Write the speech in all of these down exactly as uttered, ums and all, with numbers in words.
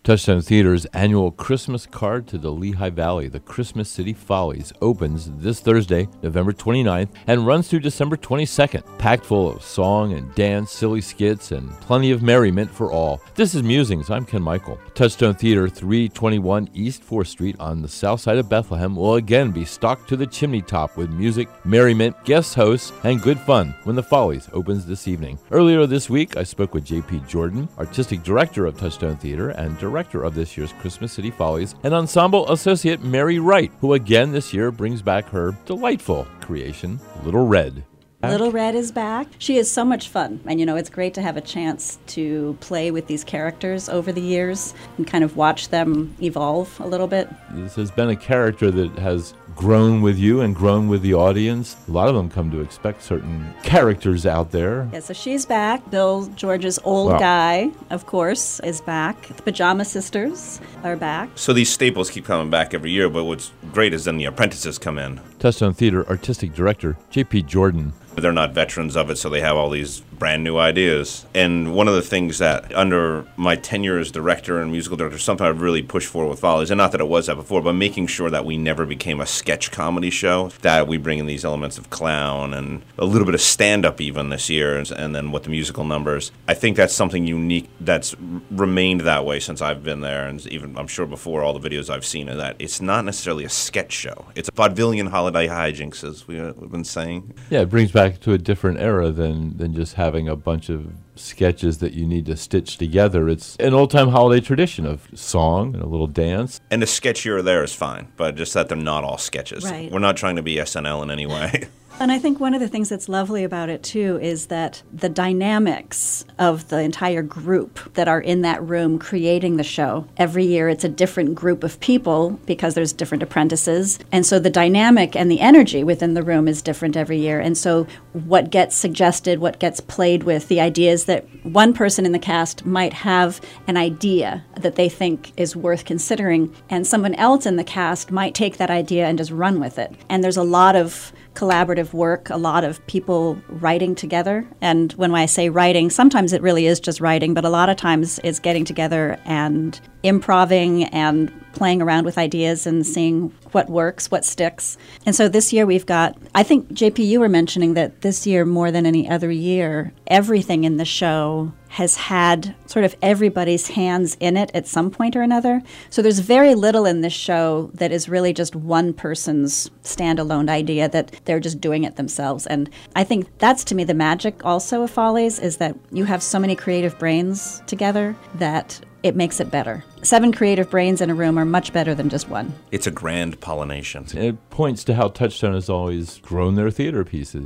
Touchstone Theater's annual Christmas card to the Lehigh Valley, the Christmas City Follies, opens this Thursday, November twenty-ninth, and runs through December twenty-second, packed full of song and dance, silly skits, and plenty of merriment for all. This is Musings. I'm Ken Michael. Touchstone Theater, three twenty-one East fourth Street on the south side of Bethlehem, will again be stocked to the chimney top with music, merriment, guest hosts, and good fun when the Follies opens this evening. Earlier this week, I spoke with J P Jordan, Artistic Director of Touchstone Theater and Director of this year's Christmas City Follies, and Ensemble Associate Mary Wright, who again this year brings back her delightful creation, Little Red. Little Red is back. She is so much fun. And, you know, it's great to have a chance to play with these characters over the years and kind of watch them evolve a little bit. This has been a character that has grown with you and grown with the audience. A lot of them come to expect certain characters out there. Yeah, so she's back. Bill George's old wow. guy, of course, is back. The Pajama Sisters are back. So these staples keep coming back every year, but what's great is then the apprentices come in. Touchstone Theater Artistic Director J P Jordan. They're not veterans of it, so they have all these brand new ideas. And one of the things that, under my tenure as director and musical director, something I've really pushed for with Follies, and not that it was that before, but making sure that we never became a sketch comedy show, that we bring in these elements of clown and a little bit of stand-up even this year, and then with the musical numbers. I think that's something unique that's remained that way since I've been there, and even, I'm sure before all the videos I've seen, is that it's not necessarily a sketch show. It's a vaudevillian holiday hijinks, as we've been saying. Yeah, it brings back to a different era than, than just having a bunch of sketches that you need to stitch together. It's an old-time holiday tradition of song and a little dance. And a sketch here or there is fine, but just that they're not all sketches. Right. We're not trying to be S N L in any way. And I think one of the things that's lovely about it, too, is that the dynamics of the entire group that are in that room creating the show. Every year it's a different group of people because there's different apprentices. And so the dynamic and the energy within the room is different every year. And so what gets suggested, what gets played with, the ideas that one person in the cast might have an idea that they think is worth considering, and someone else in the cast might take that idea and just run with it. And there's a lot of collaborative work, a lot of people writing together. And when I say writing, sometimes it really is just writing, but a lot of times it's getting together and improvising and playing around with ideas and seeing what works, what sticks. And so this year we've got, I think, J P, you were mentioning that this year more than any other year, everything in the show has had sort of everybody's hands in it at some point or another. So there's very little in this show that is really just one person's standalone idea that they're just doing it themselves. And I think that's, to me, the magic also of Follies, is that you have so many creative brains together that it makes it better. Seven creative brains in a room are much better than just one. It's a grand pollination. It points to how Touchstone has always grown their theater pieces.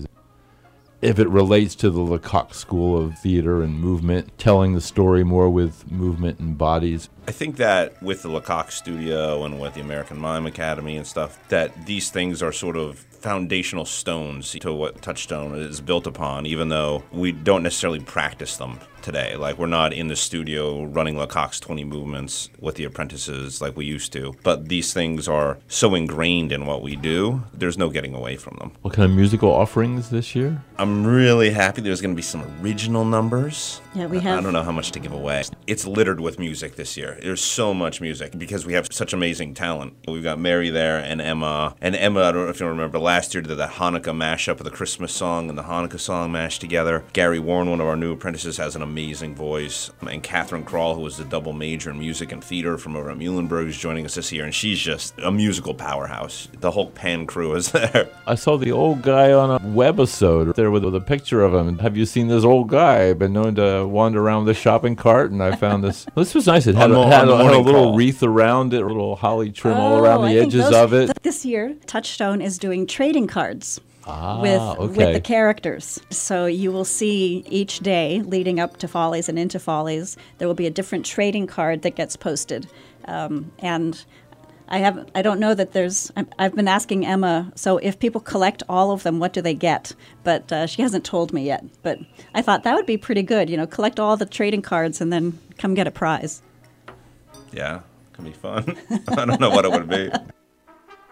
If it relates to the Lecoq School of Theater and Movement, telling the story more with movement and bodies. I think that with the Lecoq Studio and with the American Mime Academy and stuff, that these things are sort of foundational stones to what Touchstone is built upon, even though we don't necessarily practice them today. Like, we're not in the studio running Lecoq's twenty movements with the apprentices like we used to. But these things are so ingrained in what we do, there's no getting away from them. What kind of musical offerings this year? I'm really happy there's going to be some original numbers. Yeah, we have. I don't know how much to give away. It's littered with music this year. There's so much music because we have such amazing talent. We've got Mary there and Emma. And Emma, I don't know if you remember, last year did that Hanukkah mashup of the Christmas song and the Hanukkah song mashed together. Gary Warren, one of our new apprentices, has an amazing voice. And Catherine Krall, who was the double major in music and theater from over at Muhlenberg, is joining us this year. And she's just a musical powerhouse. The whole Pan crew is there. I saw the old guy on a webisode there with, with a picture of him. Have you seen this old guy? I've been known to wander around with a shopping cart, and I found this. This was nice. It had, a, had, a, had a little call. wreath around it, a little holly trim oh, all around the I edges those, of it. This year, Touchstone is doing trading cards. Ah, with okay. with the characters. So you will see each day leading up to Follies and into Follies, there will be a different trading card that gets posted. Um, and I have I don't know that there's I've been asking Emma, so if people collect all of them, what do they get? But uh, she hasn't told me yet. But I thought that would be pretty good, you know, collect all the trading cards and then come get a prize. Yeah, it can be fun. I don't know what it would be.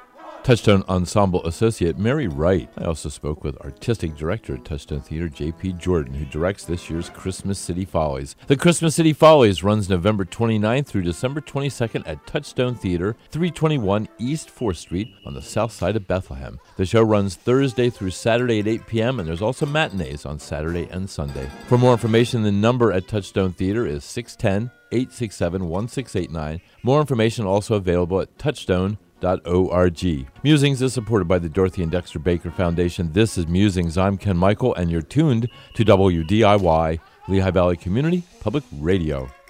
Touchstone Ensemble Associate Mary Wright. I also spoke with Artistic Director at Touchstone Theater, J P Jordan, who directs this year's Christmas City Follies. The Christmas City Follies runs November twenty-ninth through December twenty-second at Touchstone Theater, three twenty-one East fourth Street on the south side of Bethlehem. The show runs Thursday through Saturday at eight p.m., and there's also matinees on Saturday and Sunday. For more information, the number at Touchstone Theater is six one zero, eight six seven, one six eight nine. More information also available at touchstone dot org. Musings is supported by the Dorothy and Dexter Baker Foundation. This is Musings. I'm Ken Michael, and you're tuned to W D I Y, Lehigh Valley Community Public Radio.